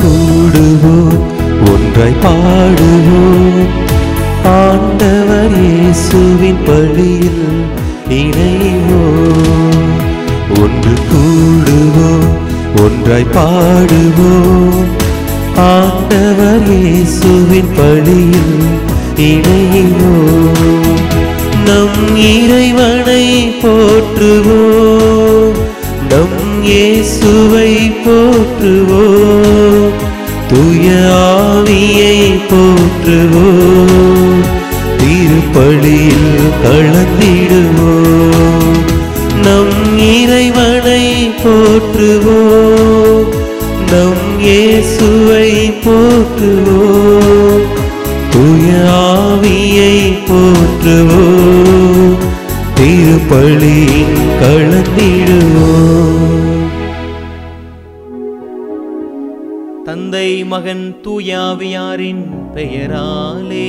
கூடுவோம், ஒன்றாய் பாடுவோம். ஆண்டவர் இயேசுவின் பழியில் இணைவோம். ஒன்று கூடுவோம், ஒன்றாய் பாடுவோம். ஆண்டவர் இயேசுவின் பழியில் இணைவோம். நம் இறைவனை போற்றுவோம், நம் இயேசுவை போற்றுவோம். தூய ஆவியை போற்றுவோம், திருப்பலியில் கலந்திடுவோம். நம் இறைவனை போற்றுவோம், நம் இயேசுவை போற்றுவோம். தூய ஆவியை போற்றுவோம், திருப்பலியில் கலந்திடுவோம். தந்தை மகன் தூயாவியாரின் பெயராலே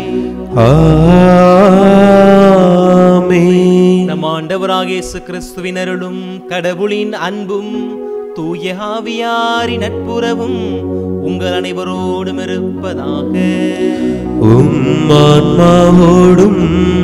ஆமென். நம் ஆண்டவராகிய இயேசு கிறிஸ்துவின் அருளும் கடவுளின் அன்பும் தூய ஆவியாரின் நட்புறவும் உங்கள் அனைவரோடும் இருப்பதாக. உம் ஆன்மாவோடும்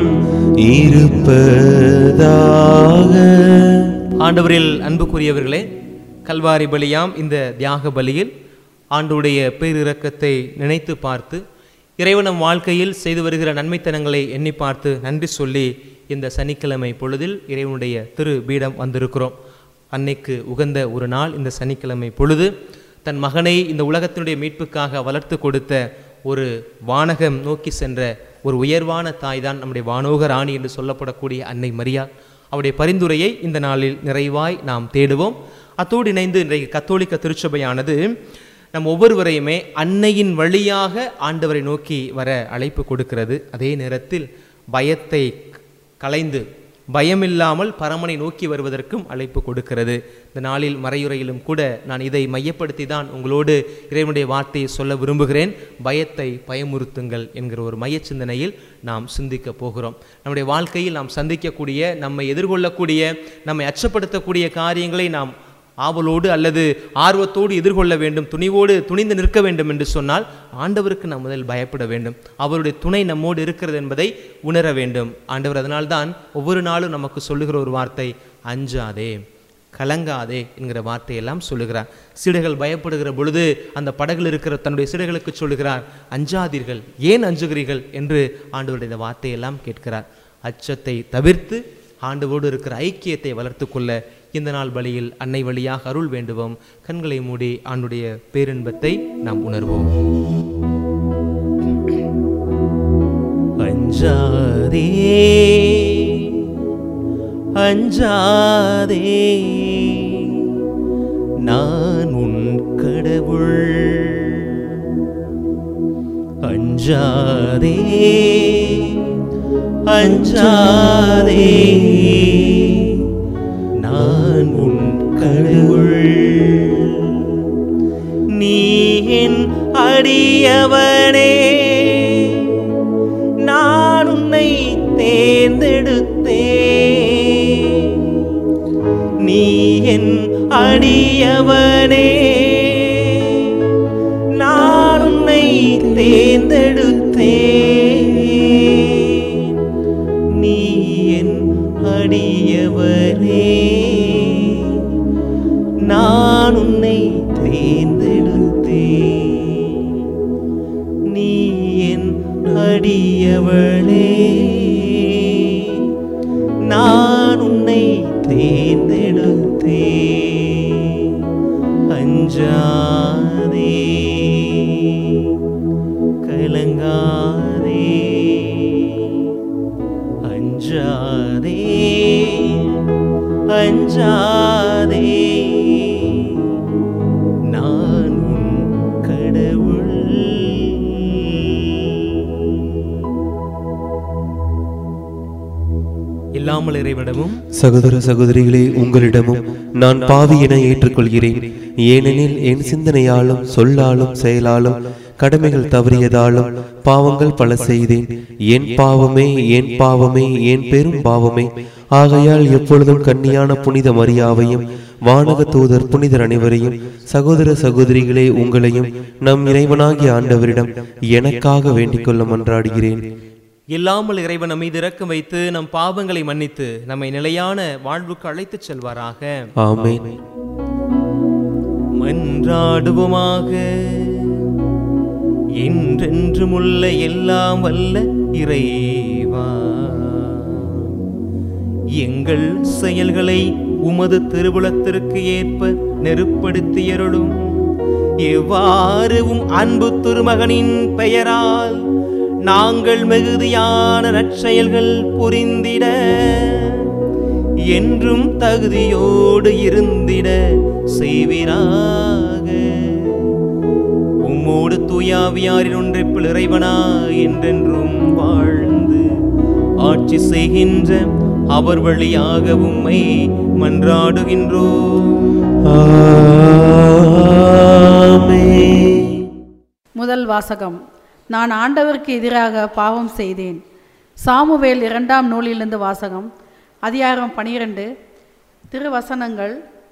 இருப்பதாக. ஆண்டவரில் அன்புக்குரியவர்களே, கல்வாரி பலியாம் இந்த தியாக பலியில் ஆண்டவருடைய பேரிரக்கத்தை நினைத்து பார்த்து இறைவனம் வாழ்க்கையில் செய்து வருகிற நன்மைத்தனங்களை எண்ணி பார்த்து நன்றி சொல்லி இந்த சனிக்கிழமை பொழுதில் இறைவனுடைய திரு பீடம் வந்திருக்கிறோம். அன்னைக்கு உகந்த ஒரு நாள் இந்த சனிக்கிழமை பொழுது. தன் மகனை இந்த உலகத்தினுடைய மீட்புக்காக வளர்த்து கொடுத்த ஒரு வானகம் நோக்கி சென்ற ஒரு உயர்வான தாய் தான் நம்முடைய வானோக ராணி என்று சொல்லப்படக்கூடிய அன்னை மரியா. அவருடைய பரிந்துரையை இந்த நாளில் நிறைவாய் நாம் தேடுவோம். அத்தோடு இணைந்து இன்றைக்கு கத்தோலிக்க திருச்சபையானது நம் ஒவ்வொருவரையுமே அன்னையின் வழியாக ஆண்டவரை நோக்கி வர அழைப்பு கொடுக்கிறது. அதே நேரத்தில் பயத்தை களைந்து பயமில்லாமல் பரமனை நோக்கி வருவதற்கும் அழைப்பு கொடுக்கிறது. இந்த நாளில் மறையுறையிலும் கூட நான் இதை மையப்படுத்தி தான் உங்களோடு இறைவனுடைய வார்த்தையை சொல்ல விரும்புகிறேன். பயத்தை பயமுறுத்துங்கள் என்கிற ஒரு மைய சிந்தனையில் நாம் சிந்திக்க போகிறோம். நம்முடைய வாழ்க்கையில் நாம் சந்திக்கக்கூடிய, நம்மை எதிர்கொள்ளக்கூடிய, நம்மை அச்சப்படுத்தக்கூடிய காரியங்களை நாம் ஆவலோடு அல்லது ஆர்வத்தோடு எதிர்கொள்ள வேண்டும், துணிந்து நிற்க வேண்டும் என்று சொன்னால் ஆண்டவருக்கு நாம் முதல் பயப்பட வேண்டும். அவருடைய துணை நம்மோடு இருக்கிறது என்பதை உணர வேண்டும். ஆண்டவர் அதனால்தான் ஒவ்வொரு நாளும் நமக்கு சொல்லுகிற ஒரு வார்த்தை, அஞ்சாதே கலங்காதே என்கிற வார்த்தையெல்லாம் சொல்லுகிறார். சீடர்கள் பயப்படுகிற பொழுது அந்த படகில் இருக்கிற தன்னுடைய சீடர்களுக்கு சொல்லுகிறார், அஞ்சாதீர்கள், ஏன் அஞ்சுகிறீர்கள் என்று ஆண்டவருடைய இந்த வார்த்தையெல்லாம் கேட்கிறார். அச்சத்தை தவிர்த்து ஆண்டவோடு இருக்கிற ஐக்கியத்தை வளர்த்து கொள்ள இந்த நாள் பலியில் அன்னை வழியாக அருள் வேண்டுவோம். கண்களை மூடி ஆண்டுடைய பேரின்பத்தை நாம் உணர்வோம். அஞ்சாதே அஞ்சாதே, நான் உன் கடவுள். அஞ்சாதே அஞ்சாதே, நான் உன் கடவுள். நீ என் அடியவனே, நான் உன்னை தேர்ந்தெடுத்தேன். நீ என் அடியவனே, நான் உன்னை தேர்ந்தெடுத்தேன். நீ என் அடியவனே, நான் உன்னை தேர்ந்தெடுத்தேன். நீ என் அடியவளே, நான் உன்னை தேர்ந்தெடுத்தேன். அஞ்சாதே கலங்காதே, அஞ்சாதே அஞ்சாதே, நான் உன் கடவுள். இல்லாமல் இறைவனிடமும் சகோதர சகோதரிகளே, உங்களிடமும் நான் பாவி என ஏற்றுக்கொள்கிறேன். ஏனெனில் என் சிந்தனையாலும் சொல்லாலும் செயலாலும் கடமைகள் தவறியதாலும் பாவங்கள் பல செய்தேன். என் பாவமே, என் பாவமே, என் பெரும் பாவமே. ஆகையால் எப்பொழுதும் கன்னியான புனித மரியாவையும் வானக தூதர் புனிதர் அனைவரையும், சகோதர சகோதரிகளே உங்களையும் நம் இறைவனாகிய ஆண்டவரிடம் எனக்காக வேண்டிக் கொள்ள மன்றாடுகிறேன். இல்லாமல் இறைவன் நம் மீது இரக்கம் வைத்து நம் பாவங்களை மன்னித்து நம்மை நிலையான வாழ்வுக்கு அழைத்துச் செல்வாராக. ஆமென். மன்றாடுவோமாக. என்றென்றும் உள்ள எல்லாம் வல்ல இறைவா, எங்கள் செயல்களை உமது திருவுளத்திற்கு ஏற்ப நெருப்படுத்தியருளும். எவ்வாறு அன்பு திருமகனின் பெயரால் நாங்கள் மிகுதியான நற்செயல்கள் புரிந்திட என்றும் தகுதியோடு இருந்திட செய்வீராக. உம்மோடு தூயாவியாரின் ஒன்றிப்பில் இறைவனா என்றென்றும் வாழ்ந்து ஆட்சி செய்கின்ற அவர் வழியாக உம்மை மன்றாடுகின்றோம். முதல் வாசகம். நான் ஆண்டவருக்கு எதிராக பாவம் செய்தேன். சாமுவேல் 2ஆம் நூலிலிருந்து வாசகம். அதிகாரம் 12, திருவசனங்கள்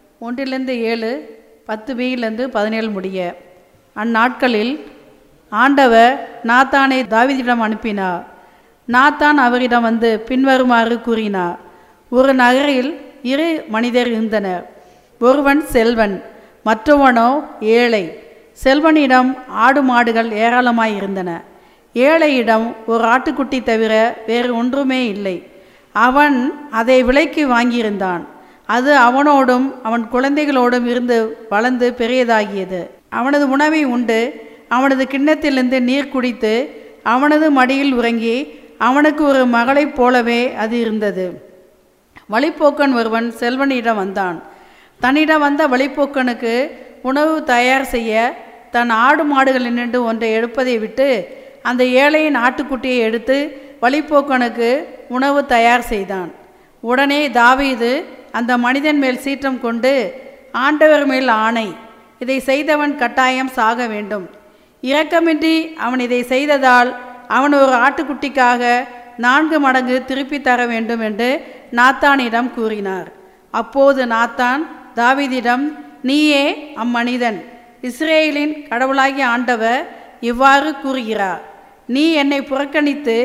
1-7, 10b-17 முடிய. அந்நாட்களில் ஆண்டவர் நாத்தானை தாவீதிடம் அனுப்பினார். நாத்தான் அவரிடம் வந்து பின்வருமாறு கூறினார். ஒரு நகரில் 2 மனிதர் இருந்தனர். ஒருவன் செல்வன், மற்றவனோ ஏழை. செல்வனிடம் ஆடு மாடுகள் ஏராளமாய் இருந்தன. ஏழையிடம் ஒரு ஆட்டுக்குட்டி தவிர வேறு ஒன்றுமே இல்லை. அவன் அதை விலைக்கு வாங்கியிருந்தான். அது அவனோடும் அவன் குழந்தைகளோடும் இருந்து வளர்ந்து பெரியதாகியது. அவனது உணவை உண்டு அவனது கிண்ணத்திலிருந்து நீர் குடித்து அவனது மடியில் உறங்கி அவனுக்கு ஒரு மகளைப் போலவே அது இருந்தது. வழிப்போக்கன் ஒருவன் செல்வனிடம் வந்தான். தன்னிடம் வந்த வழிப்போக்கனுக்கு உணவு தயார் செய்ய தன் ஆடு மாடுகளினின்று ஒன்றை எடுப்பதை விட்டு அந்த ஏழையின் ஆட்டுக்குட்டியை எடுத்து வழிப்போக்கனுக்கு உணவு தயார் செய்தான். உடனே தாவீது அந்த மனிதன் மேல் சீற்றம் கொண்டு, ஆண்டவர் மேல் ஆணை, இதை செய்தவன் கட்டாயம் சாக வேண்டும். இரக்கமின்றி அவன் இதை செய்ததால் அவன் ஒரு ஆட்டுக்குட்டிக்காக 4 மடங்கு திருப்பி தர வேண்டும் என்று நாத்தானிடம் கூறினார். அப்போது நாத்தான் தாவீதிடம், நீயே அம்மனிதன், இஸ்ரேலின் கடவுளாகிய ஆண்டவர் இவ்வாறு கூறுகிறார், நீ என்னை புறக்கணித்து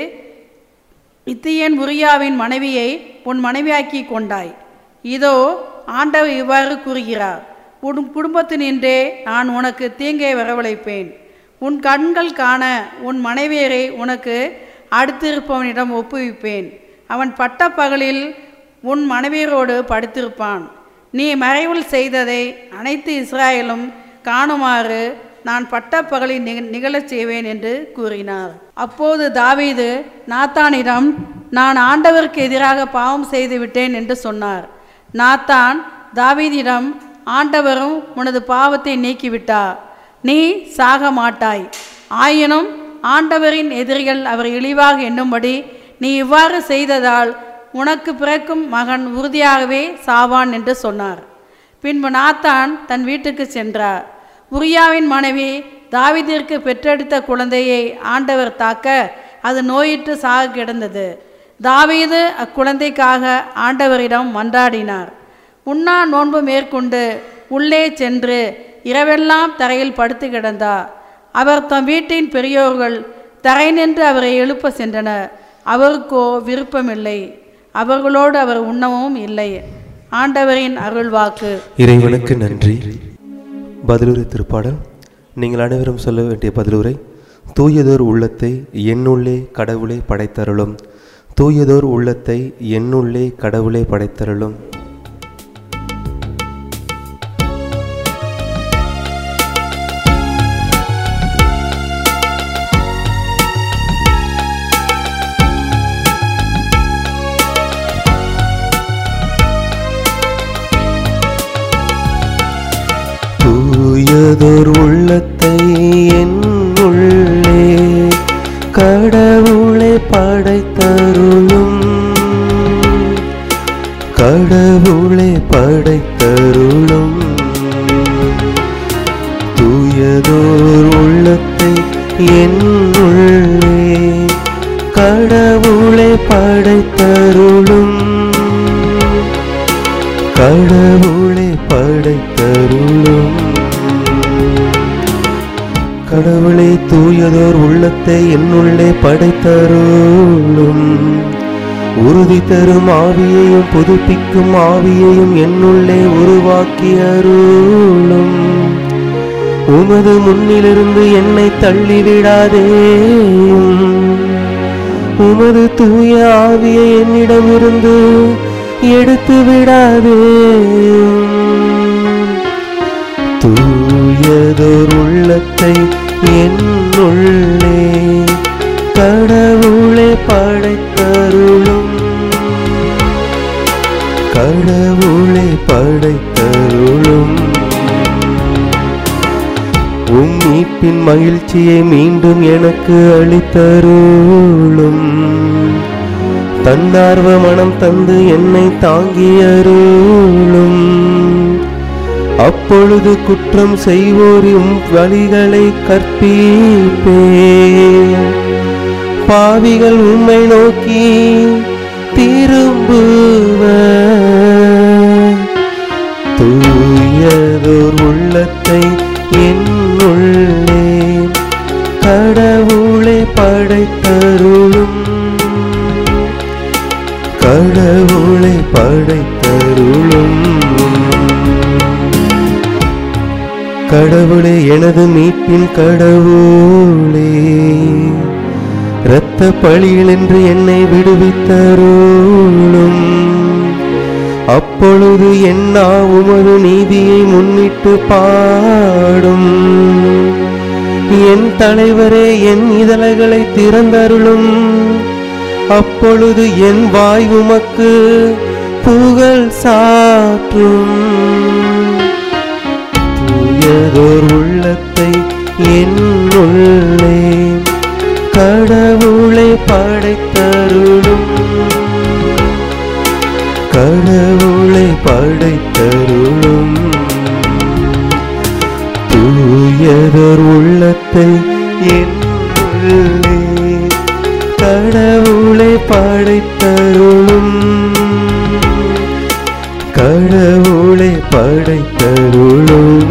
இத்தியன் உரியாவின் மனைவியை உன் மனைவியாக்கி கொண்டாய். இதோ ஆண்டவர் இவ்வாறு கூறுகிறார், உன் குடும்பத்தினின்றே நான் உனக்கு தீங்கை வரவழைப்பேன். உன் கண்கள் காண உன் மனைவியரை உனக்கு அடுத்திருப்பவனிடம் ஒப்புவிப்பேன். அவன் பட்ட பகலில் உன் மனைவியரோடு படுத்திருப்பான். நீ மறைவில் செய்ததை அனைத்து இஸ்ராயலும் காணுமாறு நான் பட்ட பகலில் நிகழச் செய்வேன் என்று கூறினார். அப்போது தாவீது நாத்தானிடம், நான் ஆண்டவருக்கு எதிராக பாவம் செய்து விட்டேன் என்று சொன்னார். நாத்தான் தாவீதிடம், ஆண்டவரும் உனது பாவத்தை நீக்கிவிட்டார், நீ சாக மாட்டாய். ஆயினும் ஆண்டவரின் எதிரிகள் அவர் இழிவாக எண்ணும்படி நீ இவ்வாறு செய்ததால் உனக்கு பிறக்கும் மகன் உறுதியாகவே சாவான் என்று சொன்னார். பின்பு நாத்தான் தன் வீட்டுக்கு சென்றார். உரியாவின் மனைவி தாவீதிற்கு பெற்றெடுத்த குழந்தையை ஆண்டவர் தாக்க அது நோயிற்று சாக கிடந்தது. தாவீது அக்குழந்தைக்காக ஆண்டவரிடம் மன்றாடினார். உண்ணா நோன்பு மேற்கொண்டு உள்ளே சென்று இரவெல்லாம் தரையில் படுத்து கிடந்தார். அவர் தம் வீட்டின் பெரியோர்கள் தரை நின்று அவரை எழுப்ப சென்றனர். அவருக்கோ விருப்பமில்லை. அவர்களோடு அவர் உண்ணவும் இல்லை. ஆண்டவரின் அருள்வாக்கு. இறைவனுக்கு நன்றி. பதிலுரை திருப்பாடல். நீங்கள் அனைவரும் சொல்ல வேண்டிய பதிலுரை. தூயதோர் உள்ளத்தை என்னுள்ளே கடவுளே படைத்தருளும். தூயதோர் உள்ளத்தை என்னுள்ளே கடவுளே படைத்தருளும். தூயதோர் உள்ளத்தை என்னுள்ளே கடவுளே படைத்தருளும். கடவுளே படைத்தருளும். தூயதோர் உள்ளத்தை என்னுள்ளே கடவுளே படைத்தருளும். கடவுளே கடவுளே, தூயதோர் உள்ளத்தை என்னுள்ளே படைத்தருளும். உறுதி தரும் ஆவியையும் புதுப்பிக்கும் ஆவியையும் என்னுள்ளே உருவாக்கி அருளும். உமது முன்னிலிருந்து என்னை தள்ளிவிடாதேயும். உமது தூய ஆவியை என்னிடமிருந்து எடுத்து விடாதேயும். தூயதோர் உள்ளத்தை என்னுள்ளே கடவுளே படைத்தருளும். கடவுளே படைத்தருளும். மீட்பின் மகிழ்ச்சியை மீண்டும் எனக்கு அளித்தருளும். தன்னார்வ மனம் தந்து என்னை தாங்கி அருளும். அப்பொழுது குற்றம் செய்வோரின் வழிகளை கற்பிப்பே. பாவிகள் உம்மை நோக்கி திரும்புவர். தூயதோர் உள்ளத்தை என்னுள்ளே கடவுளே படைத்தருளும். கடவுளே படைத்தருளும். கடவுளே, எனது மீட்பின் கடவுளே, இரத்த பழியில் என்று என்னை விடுவித்தருளும். அப்பொழுது என்னா உமது நீதியை முன்னிட்டு பாடும். என் தலைவரே, என் இதழ்களை திறந்தருளும். அப்பொழுது என் வாய் உமக்கு புகழ் சாற்றும். தூயதோர் உள்ளத்தை என்னுள்ளே கடவுளை படைத்தருளும். கடவுளை படைத்தருளும். தூயதோர் உள்ளத்தை என்னுள்ளே கடவுளை படைத்தருளும். கடவுளை படைத்தருளும்.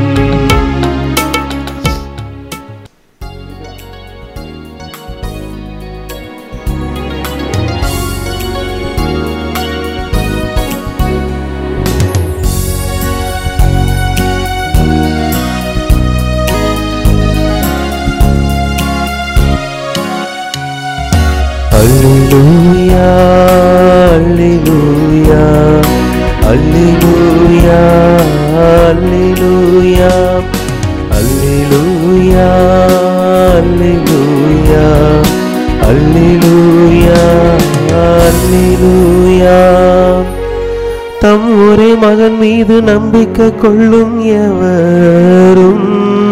Alleluia, Alleluia, Alleluia, Alleluia, Alleluia, Alleluia, Alleluia, Alleluia. தம் ஒரே மகன் மீது நம்பிக்கை கொள்ளும் எவரும்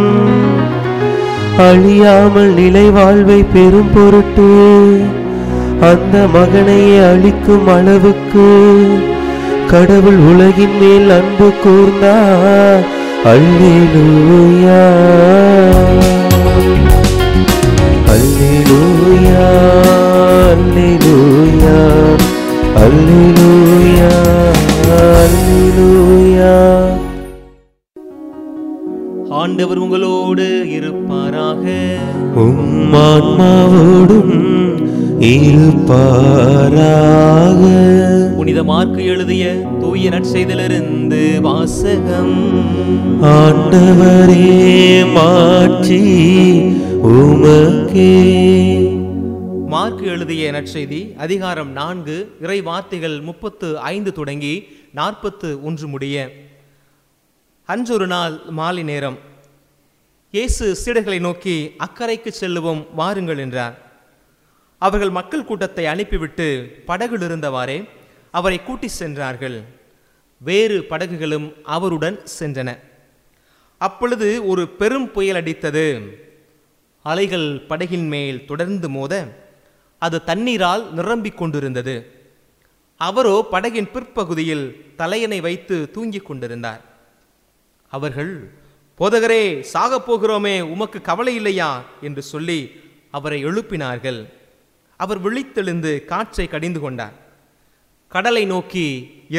அழியாமல் நிலை வாழ்வை பெறும் பொருட்டு அந்த மகனையே அளிக்கும் அளவுக்கு கடவுள் உலகின் மேல் அன்பு கூர்ந்தார். அல்லேலூயா, அல்லேலூயா, அல்லேலூயா, அல்லேலூயா, அல்லேலூயா. ஆண்டவர் உங்களோடு இருப்பாராக. உம் ஆன்மாவோடும் இருப்பாராக. புனித மார்க்கு எழுதிய தூய நற்செய்தியிலிருந்து வாசகம். ஆண்டவரே, மாட்சி உமக்கே. மார்க்கு எழுதிய நற்செய்தி அதிகாரம் 4 இறை வார்த்தைகள் 35 தொடங்கி 41 முடிய. அன்றொரு நாள் மாலை நேரம், இயேசு சீடர்களை நோக்கி, அக்கரைக்கு செல்லுவோம் வாருங்கள் என்றார். அவர்கள் மக்கள் கூட்டத்தை அனுப்பிவிட்டு படகுகள் இருந்தவாறே அவரை கூட்டி சென்றார்கள். வேறு படகுகளும் அவருடன் சென்றன. அப்பொழுது ஒரு பெரும் புயல் அடித்தது. அலைகள் படகின் மேல் தொடர்ந்து மோத அது தண்ணீரால் நிரம்பிக் கொண்டிருந்தது. அவரோ படகின் பிற்பகுதியில் தலையணை வைத்து தூங்கிக் கொண்டிருந்தார். அவர்கள், போதகரே, சாகப் போகிறோமே, உமக்கு கவலை இல்லையா என்று சொல்லி அவரை எழுப்பினார்கள். அவர் விழித்தெழுந்து காற்றை கடிந்து கொண்டார். கடலை நோக்கி,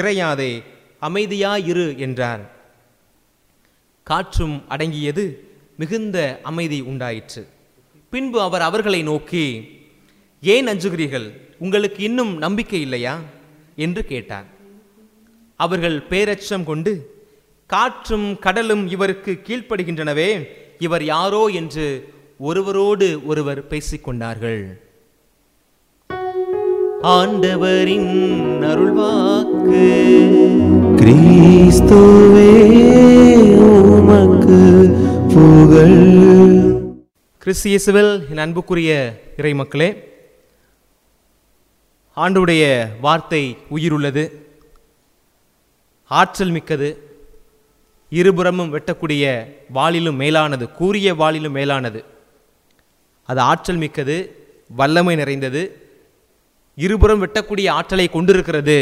இறையாதே, அமைதியாயிரு என்றார். காற்றும் அடங்கியது, மிகுந்த அமைதி உண்டாயிற்று. பின்பு அவர் அவர்களை நோக்கி, ஏன் அஞ்சுகிறீர்கள்? உங்களுக்கு இன்னும் நம்பிக்கை இல்லையா என்று கேட்டார். அவர்கள் பேரச்சம் கொண்டு, காற்றும் கடலும் இவருக்கு கீழ்ப்படுகின்றனவே, இவர் யாரோ என்று ஒருவரோடு ஒருவர் பேசிக்கொண்டார்கள். ஆண்டவரின் அருள்வாக்கு. கிறிஸ்துவே உமக்கு புகழ். கிறிஸ்து இயேசுவில் என் அன்புக்குரிய இறை மக்களே, ஆண்டவருடைய வார்த்தை உயிருள்ளது, ஆற்றல் மிக்கது, இருபுறமும் வெட்டக்கூடிய வாளிலும் மேலானது, கூரிய வாளிலும் மேலானது. அது ஆற்றல் மிக்கது, வல்லமை நிறைந்தது, இருபுறம் வெட்டக்கூடிய ஆற்றலை கொண்டிருக்கிறது.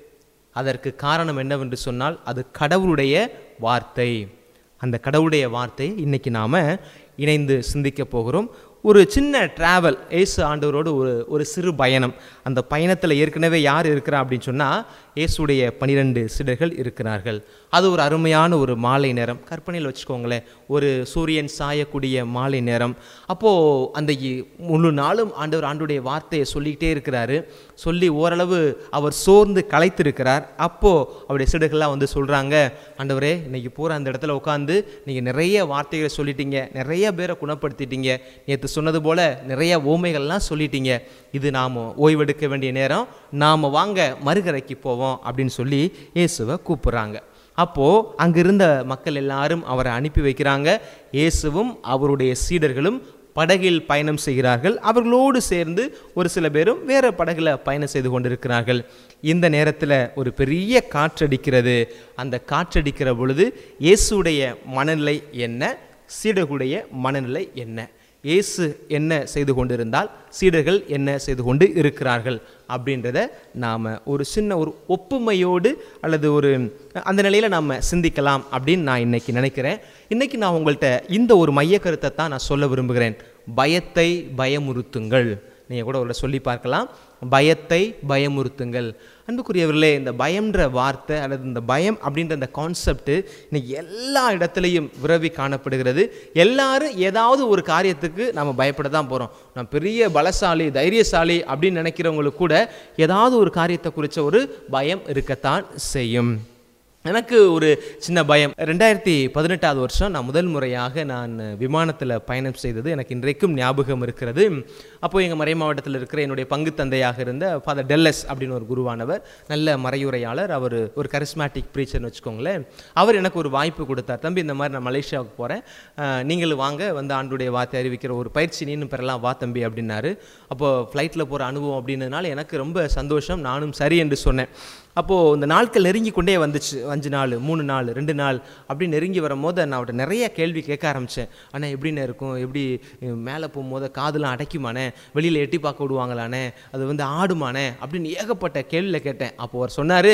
அதற்கு காரணம் என்னவென்று சொன்னால் அது கடவுளுடைய வார்த்தை. அந்த கடவுளுடைய வார்த்தை இன்னைக்கு நாம் இணைந்து சிந்திக்க போகிறோம். ஒரு சின்ன டிராவல், இயேசு ஆண்டவரோடு ஒரு சிறு பயணம். அந்த பயணத்தில் ஏற்கனவே யார் இருக்கிறா அப்படின்னு சொன்னால் இயேசுடைய 12 சீடர்கள் இருக்கிறார்கள். அது ஒரு அருமையான ஒரு மாலை நேரம். கற்பனையில் வச்சுக்கோங்களேன், ஒரு சூரியன் சாயக்கூடிய மாலை நேரம். அப்போது அந்த முழு நாளும் ஆண்டவருடைய வார்த்தையை சொல்லிக்கிட்டே இருக்கிறாரு. சொல்லி ஓரளவு அவர் சோர்ந்து களைத்திருக்கிறார். அப்போது அவருடைய சீடர்கள்லாம் வந்து சொல்கிறாங்க, ஆண்டவரே இன்னைக்கு பூரா அந்த இடத்துல உட்காந்து நீங்கள் நிறைய வார்த்தைகளை சொல்லிட்டீங்க, நிறைய பேரை குணப்படுத்திட்டீங்க, நேற்று சொன்னது போல் நிறைய ஓமைகள்லாம் சொல்லிட்டீங்க. இது நாம் ஓய்வெடுக்க வேண்டிய நேரம், நாம் வாங்க மறுகரைக்கு போவோம் அப்படின்னு சொல்லி இயேசுவை கூப்பிட்றாங்க. அப்போது அங்கிருந்த மக்கள் எல்லாரும் அவரை அனுப்பி வைக்கிறாங்க. இயேசுவும் அவருடைய சீடர்களும் படகில் பயணம் செய்கிறார்கள். அவர்களோடு சேர்ந்து ஒரு சில பேரும் வேறு படகுல பயணம் செய்து கொண்டிருக்கிறார்கள். இந்த நேரத்தில் ஒரு பெரிய காற்றடிக்கிறது. அந்த காற்றடிக்கிற பொழுது இயேசுடைய மனநிலை என்ன, சீடர்களுடைய மனநிலை என்ன, இயேசு என்ன செய்து கொண்டிருந்தால் சீடர்கள் என்ன செய்து கொண்டு இருக்கிறார்கள் அப்படின்றத நாம் ஒரு சின்ன ஒரு ஒப்புமையோடு அல்லது ஒரு அந்த நிலையில் நாம் சிந்திக்கலாம் அப்படின்னு நான் இன்னைக்கு நினைக்கிறேன். இன்றைக்கி நான் உங்கள்கிட்ட இந்த ஒரு மைய கருத்தை தான் நான் சொல்ல விரும்புகிறேன். பயத்தை பயமுறுத்துங்கள். நீங்கள் கூட ஒரு சொல்லி பார்க்கலாம், பயத்தை பயமுறுத்துங்கள். அன்புக்குரியவர்களே, இந்த பயம்ன்ற வார்த்தை அல்லது இந்த பயம் அப்படின்ற அந்த கான்செப்ட் இன்னைக்கு எல்லா இடத்துலையும் விரவி காணப்படுகிறது. எல்லாரும் ஏதாவது ஒரு காரியத்துக்கு நம்ம பயப்பட தான் போகிறோம். நான் பெரிய பலசாலி தைரியசாலி அப்படின்னு நினைக்கிறவங்களுக்கு கூட ஏதாவது ஒரு காரியத்தை குறித்த ஒரு பயம் இருக்கத்தான் செய்யும். எனக்கு ஒரு சின்ன பயம். 2018 வருஷம் நான் முதல் முறையாக நான் விமானத்தில் பயணம் செய்தது எனக்கு இன்றைக்கும் ஞாபகம் இருக்கிறது. அப்போது எங்கள் மறை மாவட்டத்தில் இருக்கிற என்னுடைய பங்கு தந்தையாக இருந்த ஃபாதர் டெல்லஸ் அப்படின்னு ஒரு குருவானவர், நல்ல மறையுரையாளர், அவர் ஒரு கரிஸ்மேட்டிக் ப்ரீச்சர்னு வச்சுக்கோங்களேன். அவர் எனக்கு ஒரு வாய்ப்பு கொடுத்தார். தம்பி, இந்த மாதிரி நான் மலேசியாவுக்கு போகிறேன், நீங்களும் வாங்க, வந்து ஆண்டுடைய வார்த்தை அறிவிக்கிற ஒரு பயிற்சி நீனும் பெறலாம், வா தம்பி அப்படின்னாரு. அப்போது ஃப்ளைட்டில் போகிற அனுபவம் அப்படின்றதுனால எனக்கு ரொம்ப சந்தோஷம். நானும் சரி என்று சொன்னேன். அப்போது இந்த நாட்கள் நெருங்கி கொண்டே வந்துச்சு. 5 நாள், 3 நாள், 2 நாள் அப்படி நெருங்கி வரும்போது நான் அவர்கிட்ட நிறைய கேள்வி கேட்க ஆரம்பித்தேன். ஆனால் எப்படின்னு இருக்கும், எப்படி மேலே போகும்போது காதெலாம் அடைக்குமானே, வெளியில் எட்டி பார்க்க விடுவாங்களானே, அது வந்து ஆடுமானே அப்படின்னு ஏகப்பட்ட கேள்வியில் கேட்டேன். அப்போது அவர் சொன்னார்,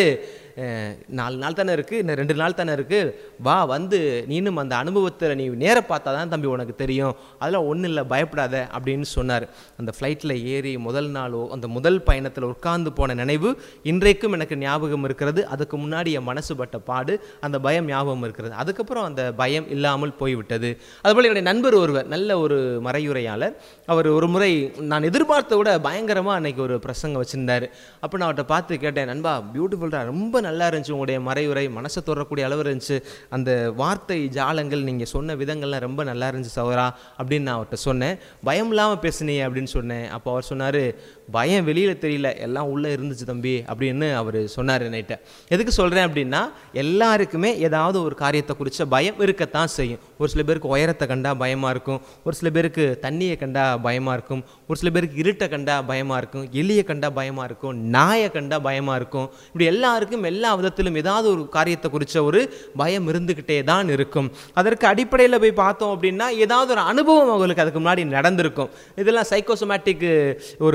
4 நாள் தானே இருக்குது, இன்னும் 2 நாள் தானே இருக்குது, வா, வந்து நீனும் அந்த அனுபவத்தை நீ நேர பார்த்தா தான் தம்பி உனக்கு தெரியும், அதெல்லாம் ஒன்றும் இல்லை, பயப்படாத அப்படின்னு சொன்னார். அந்த ஃப்ளைட்டில் ஏறி முதல் நாளோ அந்த முதல் பயணத்தில் உட்கார்ந்து போன நினைவு இன்றைக்கும் எனக்கு ஞாபகம் இருக்கிறது. அதுக்கு முன்னாடி என் மனசு பட்ட பாடு, அந்த பயம் ஞாபகம் இருக்கிறது. அதுக்கப்புறம் அந்த பயம் இல்லாமல் போய்விட்டது. அதுபோல் என்னுடைய நண்பர் ஒருவர், நல்ல ஒரு மறையுரையாளர், அவர் ஒரு முறை நான் எதிர்பார்த்த விட பயங்கரமாக அன்னைக்கு ஒரு பிரசங்கம் வச்சுருந்தார். அப்போ நான் அவர்கிட்ட பார்த்து கேட்டேன், நண்பா பியூட்டிஃபுல்டா, ரொம்ப நல்லா இருந்துச்சு உங்களுடைய மறையுரை, மனசை தொடரக்கூடிய அளவு இருந்துச்சு, அந்த வார்த்தை ஜாலங்கள் நீங்கள் சொன்ன விதங்கள்லாம் ரொம்ப நல்லா இருந்துச்சு சகோதரா அப்படின்னு நான் அவர்கிட்ட சொன்னேன். பயம் இல்லாமல் பேசுனியே அப்படின்னு சொன்னேன். அப்போ அவர் சொன்னார், பயம் வெளியில் தெரியல, எல்லாம் உள்ளே இருந்துச்சு தம்பி அப்படின்னு அவர் சொன்னார் என்கிட்ட. எதுக்கு சொல்கிறேன் அப்படின்னா, எல்லாருக்குமே ஏதாவது ஒரு காரியத்தை குறித்த பயம் இருக்கத்தான் செய்யும். ஒரு சில பேருக்கு உயரத்தை கண்டா பயமாக இருக்கும், ஒரு சில பேருக்கு தண்ணியை கண்டா பயமாக இருக்கும், ஒரு சில பேருக்கு இருட்டை கண்டா பயமாக இருக்கும், எலியை கண்டா பயமாக இருக்கும், நாயை கண்டா பயமாக இருக்கும். இப்படி எல்லாருக்கும் எல்லா விதத்திலும் ஏதாவது ஒரு காரியத்தை குறித்த ஒரு பயம் இருந்துக்கிட்டே தான் இருக்கும். அதற்கு அடிப்படையில் போய் பார்த்தோம் அப்படின்னா ஏதாவது ஒரு அனுபவம் அவங்களுக்கு அதுக்கு முன்னாடி நடந்திருக்கும். இதெல்லாம் சைக்கோசோமேட்டிக் ஒரு விதமான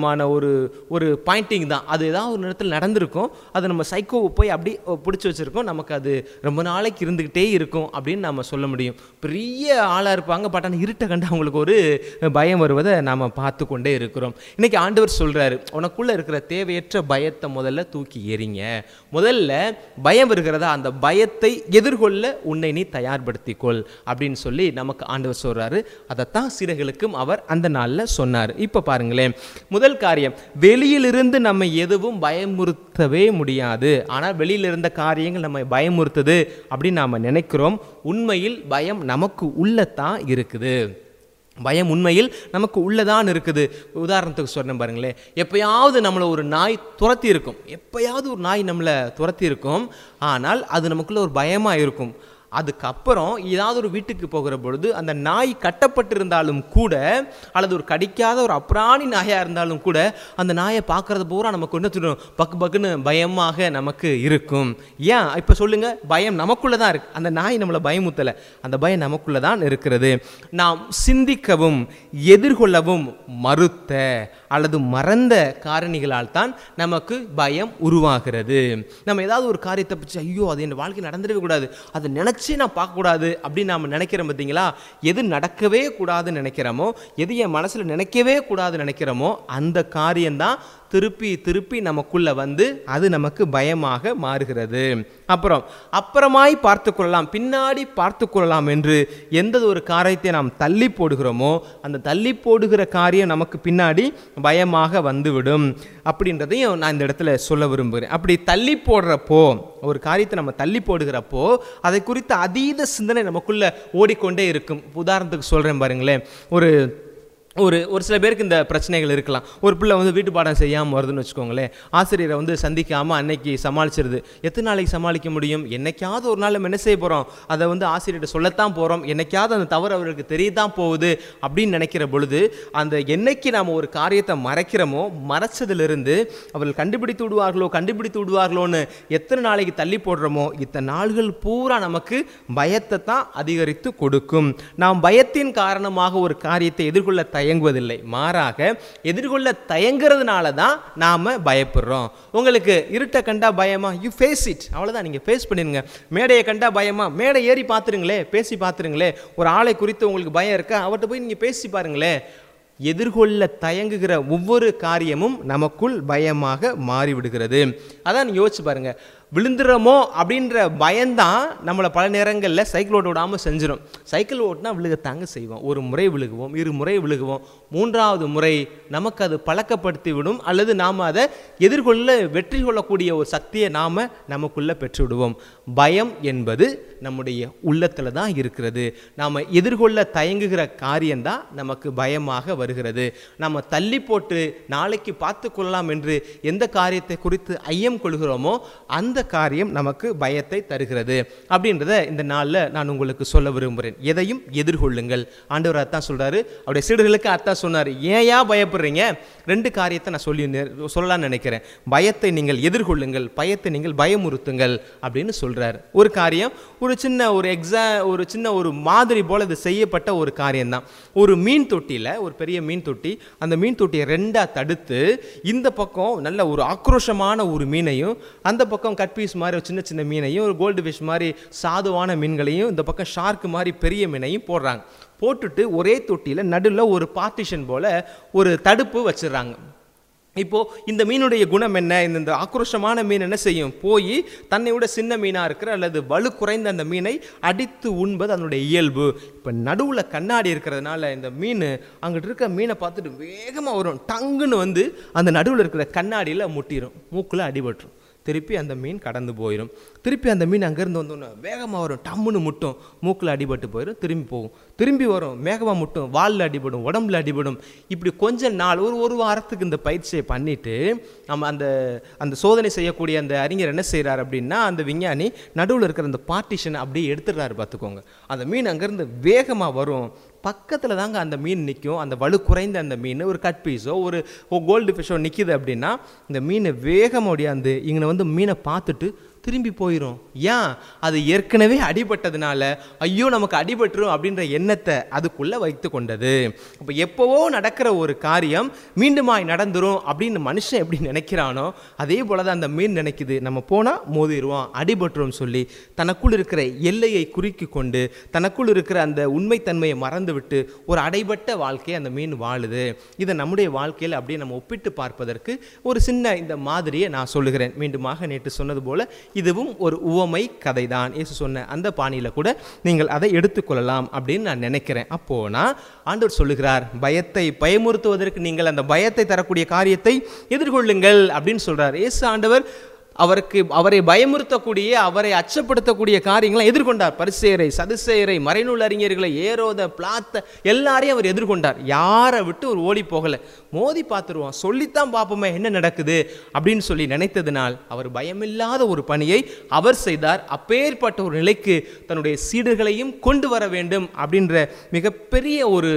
விதமான ஒரு பாயிண்டிங் தான். அது ஏதாவது ஒரு நேரத்தில் நடந்திருக்கும், அது நம்ம சைக்கோவை போய் அப்படி பிடிச்சி வச்சுருக்கோம், நமக்கு அது ரொம்ப நாளைக்கு இருந்துக்கிட்டே இருக்கும் அப்படின்னு நம்ம சொல்ல முடியும். பெரிய ஆளாக இருப்பாங்க, பட் ஆனால் இருட்டை கண்டு அவங்களுக்கு ஒரு பயம் வருவதை நாம் பார்த்து கொண்டே இருக்கிறோம். இன்றைக்கி ஆண்டவர் சொல்கிறாரு, உனக்குள்ளே இருக்கிற தேவையற்ற பயத்தை முதல்ல தூக்கி எறிங்க. முதல்ல பயம் இருக்கிறதா, அந்த பயத்தை எதிர்கொள்ள உன்னை நீ தயார்படுத்திக்கொள் அப்படின்னு சொல்லி நமக்கு ஆண்டவர் சொல்கிறாரு. அதைத்தான் சீடர்களுக்கும் அவர் அந்த நாளில் சொன்னார். இப்போ பாருங்களேன், முதல் காரியம், வெளியிலிருந்து நம்ம எதுவும் பயமுறுத்தவே முடியாது. ஆனால் வெளியில் இருந்த காரியங்கள் நம்ம பயமுறுத்துது அப்படின்னு நாம் நினைக்கிறோம். உண்மையில் பயம் நமக்கு உள்ளதான் இருக்குது. பயம் உண்மையில் நமக்கு உள்ளதான் இருக்குது. உதாரணத்துக்கு சொன்னேன் பாருங்களேன், எப்பயாவது நம்மளை ஒரு நாய் துரத்தி இருக்கும், எப்பயாவது ஒரு நாய் நம்மளை துரத்தி இருக்கும், ஆனால் அது நமக்குள்ள ஒரு பயமாக இருக்கும். அதுக்கப்புறம் ஏதாவது ஒரு வீட்டுக்கு போகிற பொழுது அந்த நாய் கட்டப்பட்டிருந்தாலும் கூட, அல்லது ஒரு கடிக்காத ஒரு அப்ராணி நாயாக இருந்தாலும் கூட, அந்த நாயை பார்க்கறது பூரா நமக்கு என்ன சொல்லணும், பக்கு பக்குன்னு பயமாக நமக்கு இருக்கும். ஏன் இப்போ சொல்லுங்க, பயம் நமக்குள்ளே தான் இருக்கு. அந்த நாய் நம்மளை பயமுத்தலை, அந்த பயம் நமக்குள்ளே தான் இருக்கிறது. நாம் சிந்திக்கவும் எதிர்கொள்ளவும் மறுத்த அல்லது மறந்த காரணிகளால் தான் நமக்கு பயம் உருவாகிறது. நம்ம ஏதாவது ஒரு காரியத்தை பற்றி, ஐயோ அது என் வாழ்க்கை நடந்துடவே கூடாது, அதை நினைச்சே நான் பார்க்கக்கூடாது அப்படின்னு நாம் நினைக்கிறோம் பார்த்தீங்களா. எது நடக்கவே கூடாதுன்னு நினைக்கிறோமோ, எது என் மனசில் நினைக்கவே கூடாதுன்னு நினைக்கிறோமோ, அந்த காரியம்தான் திருப்பி திருப்பி நமக்குள்ள வந்து அது நமக்கு பயமாக மாறுகிறது. அப்புறமாய் பார்த்து கொள்ளலாம், பின்னாடி பார்த்து கொள்ளலாம் என்று எந்த ஒரு காரியத்தை நாம் தள்ளி போடுகிறோமோ, அந்த தள்ளி போடுகிற காரியம் நமக்கு பின்னாடி பயமாக வந்துவிடும் அப்படின்றதையும் நான் இந்த இடத்துல சொல்ல விரும்புகிறேன். அப்படி தள்ளி போடுறப்போ, ஒரு காரியத்தை நம்ம தள்ளி போடுகிறப்போ அதை குறித்த அதீத சிந்தனை நமக்குள்ள ஓடிக்கொண்டே இருக்கும். உதாரணத்துக்கு சொல்கிறேன் பாருங்களேன், ஒரு சில பேருக்கு இந்த பிரச்சனைகள் இருக்கலாம். ஒரு பிள்ளை வந்து வீட்டு பாடம் செய்யாமல் வருதுன்னு வச்சுக்கோங்களேன், ஆசிரியரை வந்து சந்திக்காமல் அன்னைக்கு சமாளிச்சிருது. எத்தனை நாளைக்கு சமாளிக்க முடியும்? என்னைக்காவது ஒரு நாள் நம்ம என்ன செய்ய போகிறோம், அதை வந்து ஆசிரியர்கிட்ட சொல்லத்தான் போகிறோம், என்னைக்காவது அந்த தவறு அவர்களுக்கு தெரியத்தான் போகுது அப்படின்னு நினைக்கிற பொழுது, அந்த என்னைக்கு நாம் ஒரு காரியத்தை மறைக்கிறோமோ, மறைச்சதிலிருந்து அவர்கள் கண்டுபிடித்து விடுவார்களோன்னு எத்தனை நாளைக்கு தள்ளி போடுறோமோ, இத்தனை நாள்கள் பூரா நமக்கு பயத்தை தான் அதிகரித்து கொடுக்கும். நாம் பயத்தின் காரணமாக ஒரு காரியத்தை எதிர்கொள்ள தயங்குவதில்லை, மாறாக எதிர்கொள்ள தயங்குறதுனால தான் நாம பயப்படுறோம். உங்களுக்கு இருட்டை கண்டா பயமா, யூ ஃபேஸ் இட், அவ்வளவுதான், நீங்க ஃபேஸ் பண்ணிருங்க. மேடையை கண்டா பயமா, மேடை ஏறி பார்த்துருங்களே, பேசி பார்த்துருங்களே. ஒரு ஆளை குறித்து உங்களுக்கு பயம் இருக்கா, அவர்கிட்ட போய் நீங்க பேசி பாருங்களே. எதிர்கொள்ள தயங்குகிற ஒவ்வொரு காரியமும் நமக்குள் பயமாக மாறிவிடுகிறது. அதான் யோசிச்சு பாருங்க, விழுந்துடுறோமோ அப்படின்ற பயம்தான் நம்மளை பல நேரங்களில் சைக்கிள் ஓட்ட விடாமல் செஞ்சிடும். சைக்கிள் ஓட்டினா விழுகத்தாங்க செய்வோம். ஒரு முறை விழுகுவோம், 2 முறை விழுகுவோம், 3வது முறை நமக்கு அது பழக்கப்படுத்தி விடும், அல்லது நாம் அதை எதிர்கொள்ள வெற்றி கொள்ளக்கூடிய ஒரு சக்தியை நாம் நமக்குள்ளே பெற்று விடுவோம். பயம் என்பது நம்முடைய உள்ளத்தில் தான் இருக்கிறது. நாம் எதிர்கொள்ள தயங்குகிற காரியம்தான் நமக்கு பயமாக வருகிறது. நம்ம தள்ளி போட்டு நாளைக்கு பார்த்து கொள்ளலாம் என்று எந்த காரியத்தை குறித்து ஐயம் கொள்கிறோமோ, அந்த காரியம் நமக்கு பயத்தை தருகிறது அப்படின்றத இந்த நாளில் நான் உங்களுக்கு சொல்ல விரும்புகிறேன். எதையும் எதிர்கொள்ளுங்கள். ஆண்டவர் அதான் சொல்றாரு, அவருடைய சீடர்களுக்கு அதான் சொன்னார். ஏயா பயப்படுறீங்க? 2 காரியத்தை நான் சொல்லலாம்னு நினைக்கிறேன். பயத்தை நீங்கள் எதிர்கொள்ளுங்கள், பயத்தை நீங்கள் பயமுறுத்துங்கள் அப்படின்னு சொல்றாரு. ஒரு காரியம், ஒரு சின்ன ஒரு மாதிரி போல இது செய்யப்பட்ட ஒரு காரியம் தான். ஒரு மீன் தொட்டியில், ஒரு பெரிய மீன் தொட்டி, அந்த மீன் தொட்டியை 2ஆ தடுத்து, இந்த பக்கம் நல்ல ஒரு ஆக்ரோஷமான ஒரு மீனையும், அந்த பக்கம் கட்பீஸ் மாதிரி ஒரு சின்ன சின்ன மீனையும், ஒரு கோல்டு ஃபிஷ் மாதிரி சாதுவான மீன்களையும், இந்த பக்கம் ஷார்க் மாதிரி பெரிய மீனையும் போடுறாங்க. போட்டுட்டு ஒரே தொட்டியில் நடுவில் ஒரு பார்ட்டிஷன் போல ஒரு தடுப்பு வச்சிடறாங்க. இப்போ இந்த மீனுடைய குணம் என்ன? இந்த ஆக்ரோஷமான மீன் என்ன செய்யும்? போய் தன்னை விட சின்ன மீனாக இருக்கிற அல்லது வலு குறைந்த அந்த மீனை அடித்து உண்பது அதனுடைய இயல்பு. இப்போ நடுவில் கண்ணாடி இருக்கிறதுனால இந்த மீன் அங்கிட்டு இருக்க மீனை பார்த்துட்டு வேகமாக வரும், டங்குன்னு வந்து அந்த நடுவில் இருக்கிற கண்ணாடியில் முட்டிடும், மூக்கில் அடிபட்டுரும். திருப்பி அந்த மீன் கடந்து போயிடும். திருப்பி அந்த மீன் அங்கேருந்து வந்தோன்னே வேகமாக வரும், டம்முன்னு முட்டும், மூக்கில் அடிபட்டு போயிடும், திரும்பி போகும், திரும்பி வரும், வேகமாக முட்டும், வாலில் அடிபடும், உடம்புல அடிபடும். இப்படி கொஞ்ச நாள், ஒரு வாரத்துக்கு இந்த பயிற்சியை பண்ணிவிட்டு நம்ம அந்த சோதனை செய்யக்கூடிய அந்த அறிஞர் என்ன செய்கிறார் அப்படின்னா, அந்த விஞ்ஞானி நடுவில் இருக்கிற அந்த பார்ட்டிஷனை அப்படியே எடுத்துடுறாரு. பார்த்துக்கோங்க, அந்த மீன் அங்கேருந்து வேகமாக வரும், பக்கத்தில் தாங்க அந்த மீன் நிற்கும். அந்த வலு குறைந்த அந்த மீன், ஒரு கட் பீஸோ ஒரு கோல்டு ஃபிஷ்ஷோ நிற்கிது அப்படின்னா, இந்த மீன் வேகமாக ஓடியாந்து இங்கே வந்து மீனை பார்த்துட்டு திரும்பி போயிடும். ஏன்? அது ஏற்கனவே அடிபட்டதுனால ஐயோ நமக்கு அடிபட்டுரும் அப்படின்ற எண்ணத்தை அதுக்குள்ளே வைத்து கொண்டது. அப்போ எப்போவோ நடக்கிற ஒரு காரியம் மீண்டுமாய் நடந்துரும் அப்படின்னு மனுஷன் எப்படி நினைக்கிறானோ அதே போல தான் அந்த மீன் நினைக்குது, நம்ம போனால் மோதிடுவோம், அடிபட்டுரும் சொல்லி தனக்குள் இருக்கிற எல்லையை குறுக்கி கொண்டு தனக்குள் இருக்கிற அந்த உண்மைத்தன்மையை மறந்து விட்டு ஒரு அடைபட்ட வாழ்க்கையை அந்த மீன் வாழுது. இதை நம்முடைய வாழ்க்கையில் அப்படியே நம்ம ஒப்பிட்டு பார்ப்பதற்கு ஒரு சின்ன இந்த மாதிரியை நான் சொல்லுகிறேன். மீண்டுமாக நேற்று சொன்னது போல இதுவும் ஒரு உவமை கதை தான். இயேசு சொன்ன அந்த பாணியில் கூட நீங்கள் அதை எடுத்துக்கொள்ளலாம் அப்படின்னு நான் நினைக்கிறேன். அப்போனா ஆண்டவர் சொல்லுகிறார், பயத்தை பயமுறுத்துவதற்கு நீங்கள் அந்த பயத்தை தரக்கூடிய காரியத்தை எதிர்கொள்ளுங்கள் அப்படின்னு சொல்றார். இயேசு ஆண்டவர் அவரை பயமுறுத்தக்கூடிய அவரை அச்சப்படுத்தக்கூடிய காரியங்களை எதிர்கொண்டார். பரிசேயரை, சதுசேயரை, மறைநூல் அறிஞர்களை, ஏரோத, பிளாத்த எல்லாரையும் அவர் எதிர்கொண்டார். யாரை விட்டு ஒரு ஓடி போகலை. மோதி பார்த்துருவோம், சொல்லித்தான் பார்ப்போமே என்ன நடக்குது அப்படின்னு சொல்லி நினைத்ததினால் அவர் பயமில்லாத ஒரு பணியை அவர் செய்தார். அப்பேற்பட்ட ஒரு நிலைக்கு தன்னுடைய சீடர்களையும் கொண்டு வர வேண்டும் அப்படின்ற மிகப்பெரிய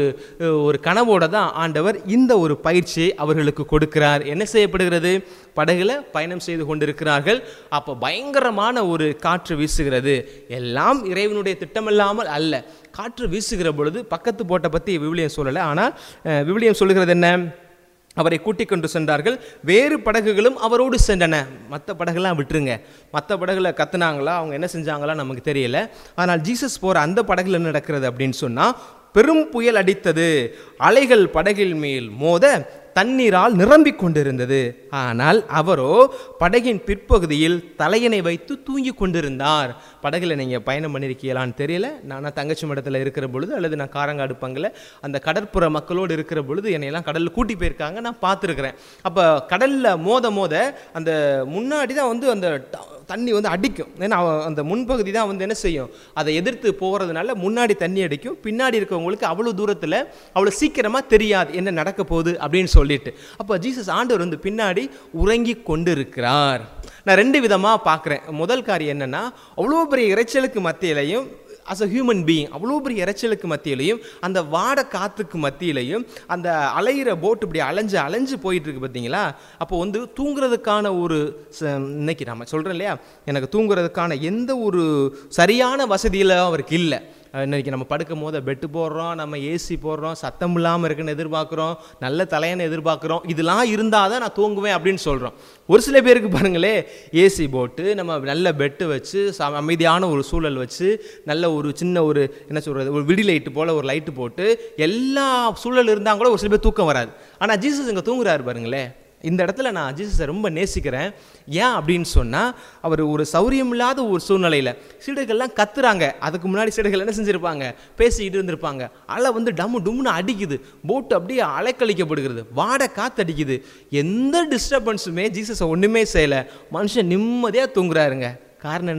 ஒரு கனவோட தான் ஆண்டவர் இந்த ஒரு பயிற்சியை அவர்களுக்கு கொடுக்கிறார். என்ன செய்யப்படுகிறது? படகுல பயணம் செய்து கொண்டிருக்கிறார்கள். அப்போ பயங்கரமான ஒரு காற்று வீசுகிறது. எல்லாம் இறைவனுடைய திட்டமில்லாமல் அல்ல. காற்று வீசுகிற பொழுது பக்கத்து போட்டை பற்றி விவிலியம் சொல்லலை, ஆனால் விவிலியம் சொல்லுகிறது என்ன? அவரை கூட்டிக் கொண்டு சென்றார்கள். வேறு படகுகளும் அவரோடு சென்றன. மற்ற படகுலாம் விட்டுருங்க, மற்ற படகுல கத்துனாங்களா, அவங்க என்ன செஞ்சாங்களா நமக்கு தெரியல. ஆனால் ஜீசஸ் போகிற அந்த படகுல என்ன நடக்கிறது அப்படின்னு சொன்னால், பெரும் புயல் அடித்தது, அலைகள் படகில் மேல் மோத தண்ணீரால் நிரம்பிக் கொண்டிருந்தது. ஆனால் அவரோ படகின் பிற்பகுதியில் தலையணை வைத்து தூங்கி கொண்டிருந்தார். படகுல நீங்கள் பயணம் பண்ணியிருக்கீங்களான்னு தெரியல. நான் தங்கச்சி மடத்தில் இருக்கிற பொழுது அல்லது நான் காரங்காடு பங்கில் அந்த கடற்புற மக்களோடு இருக்கிற பொழுது என்னையெல்லாம் கடலில் கூட்டி போயிருக்காங்க, நான் பார்த்துருக்குறேன். அப்போ கடலில் மோத அந்த முன்னாடி தான் அந்த தண்ணி அடிக்கும். ஏன்னா அந்த முன்பகுதி தான் என்ன செய்யும், அதை எதிர்த்து போகிறதுனால முன்னாடி தண்ணி அடிக்கும். பின்னாடி இருக்கவங்களுக்கு அவ்வளோ தூரத்தில் அவ்வளோ சீக்கிரமாக தெரியாது என்ன நடக்க போகுது அப்படின்னு சொல்லிட்டு. அப்போ ஜீசஸ் ஆண்டவர் பின்னாடி உறங்கி கொண்டு இருக்கிறார். நான் ரெண்டு விதமாக பார்க்குறேன். முதல் காரியம் என்னென்னா, அவ்வளோ பெரிய இறைச்சலுக்கு மத்தியிலையும் as a human being அவ்வளோ பெரிய இறைச்சலுக்கு மத்தியிலையும் அந்த வாட காற்றுக்கு மத்தியிலையும் அந்த அலைகிற போட்டு இப்படி அலைஞ்சு போயிட்டு இருக்கு பார்த்தீங்களா. அப்போ தூங்குறதுக்கான ஒரு இன்னைக்கு நம்ம சொல்கிறோம் இல்லையா, எனக்கு தூங்குறதுக்கான எந்த ஒரு சரியான வசதியில் அவருக்கு இல்லை. இன்றைக்கி நம்ம படுக்கும் போது பெட்டு போடுறோம், நம்ம ஏசி போடுறோம், சத்தம் இல்லாமல் இருக்குன்னு எதிர்பார்க்குறோம், நல்ல தலையனை எதிர்பார்க்குறோம். இதெல்லாம் இருந்தால் தான் நான் தூங்குவேன் அப்படின்னு சொல்கிறோம். ஒரு சில பேருக்கு பாருங்களே, ஏசி போட்டு நம்ம நல்ல பெட்டு வச்சு அமைதியான ஒரு சூழல் வச்சு நல்ல ஒரு சின்ன ஒரு என்ன சொல்கிறது, ஒரு விடி லைட்டு போல் ஒரு லைட்டு போட்டு எல்லா சூழல் இருந்தால் கூட ஒரு சில பேர் தூக்கம் வராது. ஆனால் ஜீசஸ் இங்கே தூங்குறாரு பாருங்களேன். இந்த இடத்துல நான் ஜீசஸை ரொம்ப நேசிக்கிறேன். ஏன் அப்படின்னு சொன்னால், அவர் ஒரு சௌரியம் இல்லாத ஒரு சூழ்நிலையில் சீடர்கள்லாம் கத்துறாங்க. அதுக்கு முன்னாடி சீடர்கள் என்ன செஞ்சுருப்பாங்க, பேசிக்கிட்டு இருந்திருப்பாங்க. அலை டம்மு டும்னு அடிக்குது, போட்டு அப்படியே அலைக்கழிக்கப்படுகிறது, வாட காற்று அடிக்குது. எந்த டிஸ்டர்பன்ஸுமே ஜீசஸை ஒன்றுமே செய்யலை. மனுஷன் நிம்மதியாக தூங்குறாருங்க. காரணம்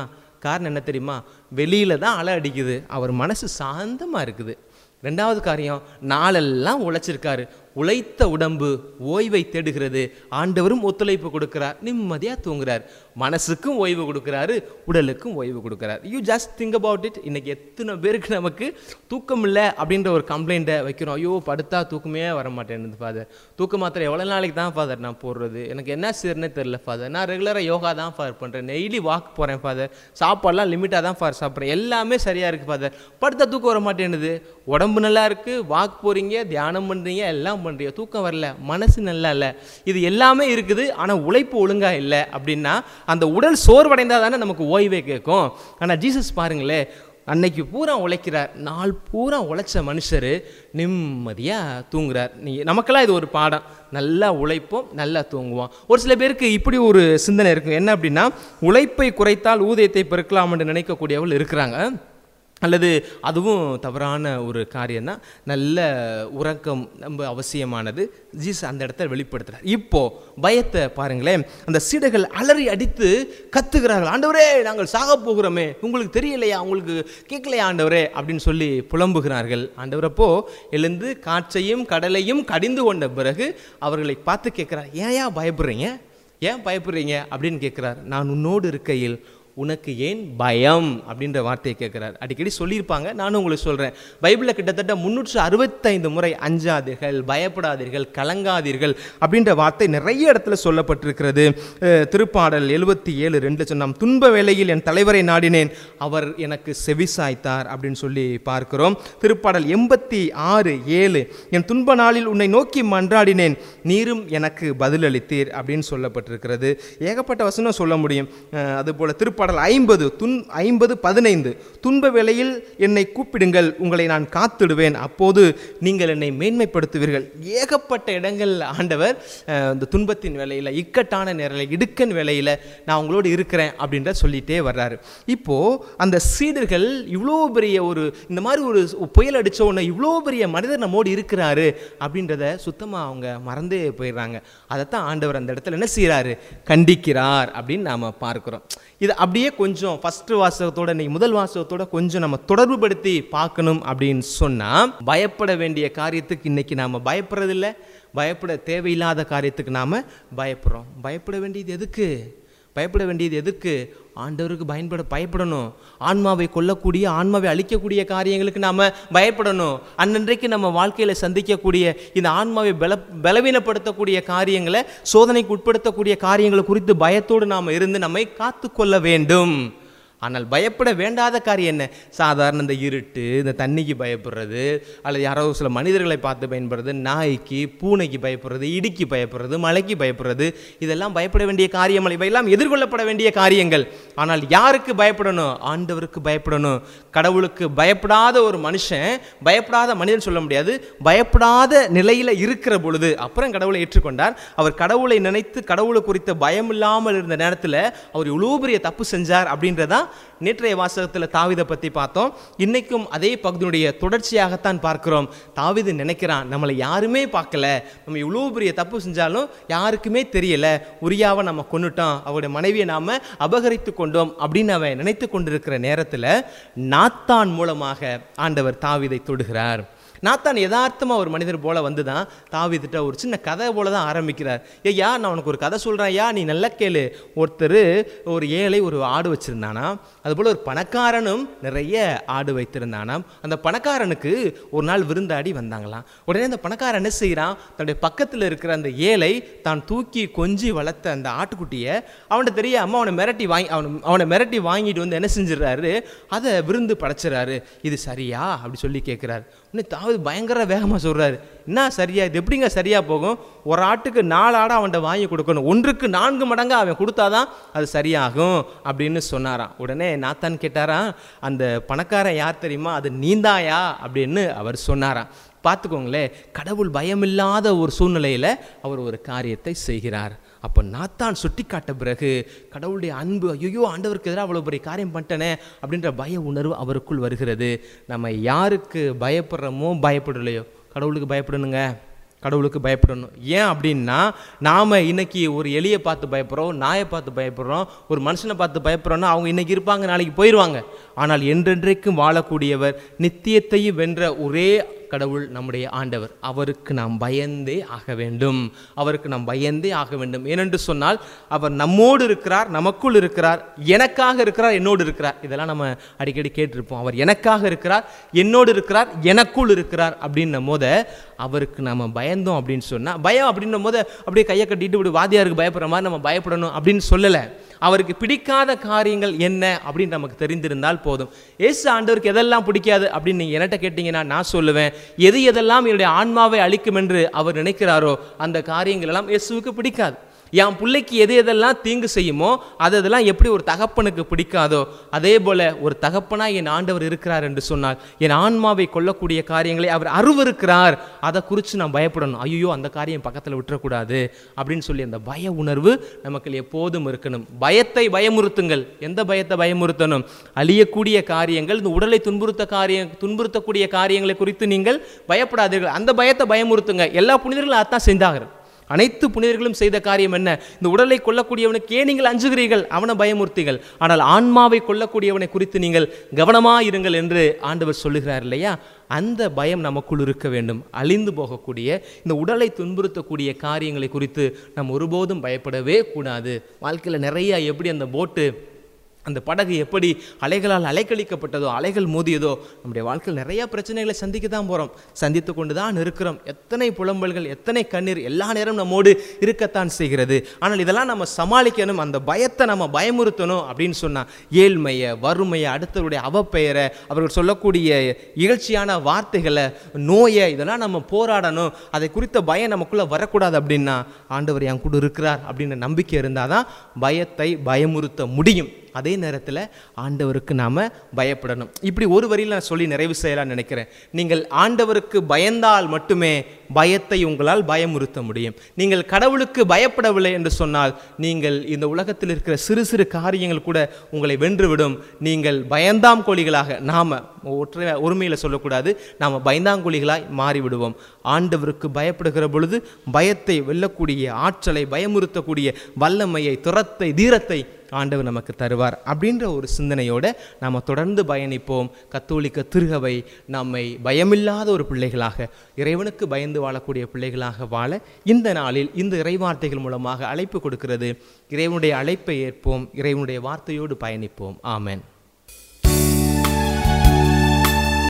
என்ன தெரியுமா? வெளியில் தான் அலை அடிக்குது, அவர் மனசு சாந்தமாக இருக்குது. ரெண்டாவது காரியம், நாளெல்லாம் உழைச்சிருக்காரு, உழைத்த உடம்பு ஓய்வை தேடுகிறது. ஆண்டவரும் ஒத்துழைப்பு கொடுக்கிறார், நிம்மதியாக தூங்குறார். மனசுக்கும் ஓய்வு கொடுக்குறாரு, உடலுக்கும் ஓய்வு கொடுக்குறார். You just think about it. இன்றைக்கி எத்தனை பேருக்கு நமக்கு தூக்கம் இல்லை அப்படின்ற ஒரு கம்ப்ளைண்ட்டை வைக்கிறோம். ஐயோ படுத்தா தூக்கமே வர மாட்டேன்னு ஃபாதர், தூக்க மாத்திரை எவ்வளோ நாளைக்கு தான் ஃபாதர் நான் போடுறது, எனக்கு என்ன செய்யறனே தெரில ஃபாதர், நான் ரெகுலராக யோகா தான் ஃபாதர் பண்ணுறேன், டெய்லி வாக் போகிறேன் ஃபாதர், சாப்பாடெலாம் லிமிட்டாக தான் ஃபாதர் சாப்பிட்றேன், எல்லாமே சரியாக இருக்குது ஃபாதர், படுத்தா தூக்கம் வர மாட்டேன்னுது. உடம்பு நல்லா இருக்குது, வாக் போகிறீங்க, தியானம் பண்ணுறீங்க, எல்லாம் பண்ணுறீங்க, தூக்கம் வரல, மனசு நல்லா இல்லை, இது எல்லாமே இருக்குது. ஆனால் உழைப்பு ஒழுங்காக இல்லை அப்படின்னா அந்த உடல் சோர்வடைந்தால் தானே நமக்கு ஓய்வே கேட்கும். ஆனால் ஜீசஸ் பாருங்களேன், அன்னைக்கு பூரா உழைக்கிறார், நாள் பூரா உழைச்ச மனுஷர் நிம்மதியாக தூங்குறார். நமக்கெல்லாம் இது ஒரு பாடம். நல்லா உழைப்போம், நல்லா தூங்குவோம். ஒரு சில பேருக்கு இப்படி ஒரு சிந்தனை இருக்கும். என்ன அப்படின்னா, உழைப்பை குறைத்தால் ஊதியத்தை பெருக்கலாம் என்று நினைக்கக்கூடியவர்கள் இருக்கிறாங்க. அல்லது அதுவும் தவறான ஒரு காரியம்தான். நல்ல உறக்கம் ரொம்ப அவசியமானது. ஜீசஸ் அந்த இடத்த வெளிப்படுத்துகிறார். இப்போது பயத்தை பாருங்களேன், அந்த சீடர்கள் அலறி அடித்து கத்துகிறார்கள், ஆண்டவரே நாங்கள் சாக போகிறோமே, உங்களுக்கு தெரியலையா, உங்களுக்கு கேட்கலையா ஆண்டவரே அப்படின்னு சொல்லி புலம்புகிறார்கள். ஆண்டவரப்போ எழுந்து காற்றையும் கடலையும் கடிந்து கொண்ட பிறகு அவர்களை பார்த்து கேட்குறார், ஏன் பயப்படுறீங்க அப்படின்னு கேட்குறார். நான் உன்னோடு இருக்கையில் உனக்கு ஏன் பயம் அப்படின்ற வார்த்தையை கேட்குறாரு. அடிக்கடி சொல்லியிருப்பாங்க, நானும் உங்களுக்கு சொல்கிறேன். பைபிளில் கிட்டத்தட்ட 365 முறை அஞ்சாதீர்கள், பயப்படாதீர்கள், கலங்காதீர்கள் அப்படின்ற வார்த்தை நிறைய இடத்துல சொல்லப்பட்டிருக்கிறது. திருப்பாடல் 77:2 சொன்னாம், துன்ப வேளையில் என் தலைவரை நாடினேன், அவர் எனக்கு செவிசாய்த்தார் அப்படின்னு சொல்லி பார்க்கிறோம். திருப்பாடல் 86:7 என் துன்ப நாளில் உன்னை நோக்கி மன்றாடினேன், நீரும் எனக்கு பதிலளித்தீர் அப்படின்னு சொல்லப்பட்டிருக்கிறது. ஏகப்பட்ட வசனம் சொல்ல முடியும். அதுபோல திருப்பாடல் 50:15 துன்ப வேளையில் என்னை கூப்பிடுங்கள், உங்களை நான் காத்திடுவேன், அப்போது நீங்கள் என்னை மேன்மைப்படுத்துவீர்கள். ஏகப்பட்ட இடங்கள் ஆண்டவர் இந்த துன்பத்தின் வேளையில், இக்கட்டான நேரில், இடுக்கன் வேளையில் நான் உங்களோடு இருக்கிறேன் அப்படின்ற சொல்லிட்டே வர்றாரு. இப்போ அந்த சீடர்கள் இவ்வளோ பெரிய இந்த மாதிரி ஒரு புயல் அடிச்ச உடனே இவ்வளோ பெரிய மனிதர் நம்மோடு இருக்கிறாரு அப்படின்றத சுத்தமாக அவங்க மறந்தே போயிடுறாங்க. அதைத்தான் ஆண்டவர் அந்த இடத்துல என்ன செய்கிறாரு, கண்டிக்கிறார் அப்படின்னு நாம் பார்க்கிறோம். இது அப்படியே கொஞ்சம் ஃபஸ்ட்டு வாசகத்தோட, இன்னைக்கு முதல் வாசகத்தோட கொஞ்சம் நம்ம தொடர்பு படுத்தி பார்க்கணும் அப்படின்னு சொன்னால், பயப்பட வேண்டிய காரியத்துக்கு இன்னைக்கு நாம் பயப்படுறதில்லை, பயப்பட தேவையில்லாத காரியத்துக்கு நாம் பயப்படுறோம். பயப்பட வேண்டியது எதுக்கு? ஆண்டவருக்கு பயப்படணும். ஆன்மாவை கொல்லக்கூடிய, ஆன்மாவை அழிக்கக்கூடிய காரியங்களுக்கு நாம் பயப்படணும். அன்னன்றைக்கு நம்ம வாழ்க்கையில் சந்திக்கக்கூடிய இந்த ஆன்மாவை பலவீனப்படுத்தக்கூடிய காரியங்களை, சோதனைக்கு உட்படுத்தக்கூடிய காரியங்களை குறித்து பயத்தோடு நாம் இருந்து நம்மை காத்து கொள்ள வேண்டும். ஆனால் பயப்பட வேண்டாத காரியம் என்ன? சாதாரண இந்த இருட்டு, இந்த தண்ணிக்கு பயப்படுறது, அல்லது யாரோ சில மனிதர்களை பார்த்து பயன்படுறது, நாய்க்கு, பூனைக்கு பயப்படுறது, இடிக்கு பயப்படுறது, மலைக்கு பயப்படுறது, இதெல்லாம் பயப்பட வேண்டிய காரியம் அல்ல. இவையெல்லாம் எதிர்கொள்ளப்பட வேண்டிய காரியங்கள். ஆனால் யாருக்கு பயப்படணும்? ஆண்டவருக்கு பயப்படணும். கடவுளுக்கு பயப்படாத ஒரு மனுஷன், பயப்படாத மனிதன் சொல்ல முடியாது, பயப்படாத நிலையில் இருக்கிற பொழுது அப்புறம் கடவுளை ஏற்றுக்கொண்டார். அவர் கடவுளை நினைத்து கடவுளை குறித்த பயம் இல்லாமல் இருந்த நேரத்தில் அவர் இவ்வளோ பெரிய தப்பு செஞ்சார் அப்படின்றதா நேற்றைய வாசகத்தில் தாவீதை பற்றி பார்த்தோம். இன்னைக்கும் அதே பகுதியுடைய தொடர்ச்சியாகத்தான் பார்க்கிறோம். தாவீது நினைக்கிறான், நம்மளை யாருமே பார்க்கல, நம்ம இவ்வளோ பெரிய தப்பு செஞ்சாலும் யாருக்குமே தெரியல, உரியாவை நம்ம கொன்னுட்டோம், அவருடைய மனைவியை நாம் அபகரித்து கொண்டோம் அப்படின்னு அவன் நினைத்து கொண்டிருக்கிற நேரத்தில் நாத்தான் மூலமாக ஆண்டவர் தாவீதை தொடுகிறார். நாத்தான் யதார்த்தமாக ஒரு மனிதர் போல வந்து தான் தாவீதுட்ட ஒரு சின்ன கதை போல தான் ஆரம்பிக்கிறார். ஐயா, நான் உனக்கு ஒரு கதை சொல்கிறேன் ஐயா, நீ நல்லா கேளு. ஒருத்தர் ஒரு ஏழை ஒரு ஆடு வச்சுருந்தானா, அதுபோல் ஒரு பணக்காரனும் நிறைய ஆடு வைத்திருந்தானாம். அந்த பணக்காரனுக்கு ஒரு நாள் விருந்தாடி வந்தாங்களாம். உடனே அந்த பணக்காரன் என்ன செய்கிறான், தன்னுடைய பக்கத்தில் இருக்கிற அந்த ஏழை தான் தூக்கி கொஞ்சி வளர்த்த அந்த ஆட்டுக்குட்டியை அவன்கிட்ட தெரியாமல் அவனை மிரட்டி வாங்கிட்டு வந்து என்ன செஞ்சிடறாரு, அதை விருந்து படைச்சிடறாரு. இது சரியா அப்படி சொல்லி கேட்குறாரு. இன்னும் தாவீது பயங்கர வேகமாக சொல்கிறாரு, என்ன சரியா, இது எப்படிங்க சரியாக போகும்? ஒரு ஆட்டுக்கு 4 ஆடை அவன்கிட்ட வாங்கி கொடுக்கணும், 1க்கு 4 மடங்காக அவன் கொடுத்தாதான் அது சரியாகும் அப்படின்னு சொன்னாராம். உடனே நாத்தான் கேட்டாராம், அந்த பணக்காரன் யார் தெரியுமா, அது நீந்தாயா அப்படின்னு அவர் சொன்னாராம். பார்த்துக்கோங்களேன், கடவுள் பயமில்லாத ஒரு சூழ்நிலையில் அவர் ஒரு காரியத்தை செய்கிறார். அப்போ நாத்தான் சுட்டி காட்ட பிறகு கடவுளுடைய அன்பு, ஐயோ ஆண்டவருக்கு எதிராக அவ்வளோ பெரிய காரியம் பண்ணிட்டனே அப்படின்ற பய உணர்வு அவருக்குள் வருகிறது. நம்ம யாருக்கு பயப்படுறோமோ பயப்படலையோ கடவுளுக்கு பயப்படணுங்க, கடவுளுக்கு பயப்படணும். ஏன் அப்படின்னா, நாம் இன்னைக்கு ஒரு எலியை பார்த்து பயப்படுறோம், நாயை பார்த்து பயப்படுறோம், ஒரு மனுஷனை பார்த்து பயப்படுறோன்னா அவங்க இன்னைக்கு இருப்பாங்க, நாளைக்கு போயிடுவாங்க. ஆனால் என்றென்றைக்கும் வாழக்கூடியவர், நித்தியத்தையும் வென்ற ஒரே கடவுள் நம்முடைய ஆண்டவர். அவருக்கு நாம் பயந்தே ஆக வேண்டும், அவருக்கு நாம் பயந்தே ஆக வேண்டும். ஏனென்று சொன்னால் அவர் நம்மோடு இருக்கிறார், நமக்குள் இருக்கிறார், எனக்காக இருக்கிறார், என்னோடு இருக்கிறார். இதெல்லாம் நம்ம அடிக்கடி கேட்டிருப்போம். அவர் எனக்காக இருக்கிறார், என்னோடு இருக்கிறார், எனக்குள் இருக்கிறார் அப்படின்னும் போது அவருக்கு நம்ம பயந்தோம் அப்படின்னு சொன்னால், பயம் அப்படின்னும் போது அப்படியே கையை கட்டிட்டு இப்படி வாதியாருக்கு பயப்படுற மாதிரி நம்ம பயப்படணும் அப்படின்னு சொல்லலை. அவருக்கு பிடிக்காத காரியங்கள் என்ன அப்படின்னு நமக்கு தெரிந்திருந்தால் போதும். இயேசு ஆண்டவருக்கு எதெல்லாம் பிடிக்காது அப்படின்னு நீங்கள் என்கிட்ட கேட்டிங்கன்னா நான் சொல்லுவேன், எதெல்லாம் என்னுடைய ஆன்மாவை அழிக்கும் என்று அவர் நினைக்கிறாரோ அந்த காரியங்கள் எல்லாம் இயேசுவுக்கு பிடிக்காது. என் பிள்ளைக்கு எதெல்லாம் தீங்கு செய்யுமோ அதெல்லாம் எப்படி ஒரு தகப்பனுக்கு பிடிக்காதோ அதே போல ஒரு தகப்பனாய் என் ஆண்டவர் இருக்கிறார் என்று சொன்னால் என் ஆன்மாவை கொல்லக்கூடிய காரியங்களை அவர் அருவருக்கிறார். அதை குறித்து நான் பயப்படணும். ஐயோ அந்த காரியம் பக்கத்தில் விட்டுறக்கூடாது அப்படின்னு சொல்லி அந்த பய உணர்வு நமக்கு எப்போதும் இருக்கணும். பயத்தை பயமுறுத்துங்கள். எந்த பயத்தை பயமுறுத்தணும்? அழியக்கூடிய காரியங்கள், இந்த உடலை துன்புறுத்தக்கூடிய காரியங்களை குறித்து நீங்கள் பயப்படாதீர்கள். அந்த பயத்தை பயமுறுத்துங்க. எல்லா புனிதர்களும் அதான் செஞ்சார்கள். அனைத்து புனிதர்களும் செய்த காரியம் என்ன? இந்த உடலை கொல்லக்கூடியவனுக்கு ஏன் நீங்கள் அஞ்சுகிறீர்கள்? அவனை பயமுறுத்தீர்கள். ஆனால் ஆன்மாவை கொல்லக்கூடியவனை குறித்து நீங்கள் கவனமாயிருங்கள் என்று ஆண்டவர் சொல்லுகிறார் இல்லையா? அந்த பயம் நமக்குள் இருக்க வேண்டும். அழிந்து போகக்கூடிய இந்த உடலை துன்புறுத்தக்கூடிய காரியங்களை குறித்து நாம் ஒருபோதும் பயப்படவே கூடாது. வாழ்க்கையில் நிறைய எப்படி அந்த போட்டு அந்த படகு எப்படி அலைகளால் அலைக்கழிக்கப்பட்டதோ, அலைகள் மோதியதோ, நம்முடைய வாழ்க்கையில் நிறைய பிரச்சனைகளை சந்திக்க தான் போகிறோம், சந்தித்து கொண்டு தான் இருக்கிறோம். எத்தனை புலம்பல்கள், எத்தனை கண்ணீர் எல்லா நேரம் நம்மோடு இருக்கத்தான் செய்கிறது. ஆனால் இதெல்லாம் நம்ம சமாளிக்கணும். அந்த பயத்தை நம்ம பயமுறுத்தணும் அப்படின்னு சொன்னால் ஏழ்மையை, வறுமையை, அடுத்தவருடைய அவப்பெயரை, அவர்கள் சொல்லக்கூடிய இகழ்ச்சியான வார்த்தைகளை, நோயை, இதெல்லாம் நம்ம போராடணும். அதை குறித்த பயம் நமக்குள்ளே வரக்கூடாது. அப்படின்னா ஆண்டவர் என் கூட இருக்கிறார் அப்படின்னு நம்பிக்கை இருந்தால் தான் பயத்தை பயமுறுத்த முடியும். அதே நேரத்தில் ஆண்டவருக்கு நாம் பயப்படணும். இப்படி ஒரு வரியில் நான் சொல்லி நிறைவு செய்யலாம்னு நினைக்கிறேன். நீங்கள் ஆண்டவருக்கு பயந்தால் மட்டுமே பயத்தை உங்களால் பயமுறுத்த முடியும். நீங்கள் கடவுளுக்கு பயப்படவில்லை என்று சொன்னால் நீங்கள் இந்த உலகத்தில் இருக்கிற சிறு சிறு காரியங்கள் கூட உங்களை வென்றுவிடும். நீங்கள் பயந்தாங்கோழிகளாக, நாம் ஒருமையில் சொல்லக்கூடாது, நாம் பயந்தாங்கோழிகளாய் மாறிவிடுவோம். ஆண்டவருக்கு பயப்படுகிற பொழுது பயத்தை வெல்லக்கூடிய ஆற்றலை, பயமுறுத்தக்கூடிய வல்லமையை, துரத்தை, தீரத்தை ஆண்டவர் நமக்கு தருவார். அப்படின்ற ஒரு சிந்தனையோடு நாம் தொடர்ந்து பயணிப்போம். கத்தோலிக்க திருகவை நம்மை பயமில்லாத ஒரு பிள்ளைகளாக, இறைவனுக்கு பயந்து வாழக்கூடிய பிள்ளைகளாக வாழ இந்த நாளில் இந்த இறைவார்த்தைகள் மூலமாக அழைப்பு கொடுக்கிறது. இறைவனுடைய அழைப்பை ஏற்போம், இறைவனுடைய வார்த்தையோடு பயணிப்போம். ஆமென்.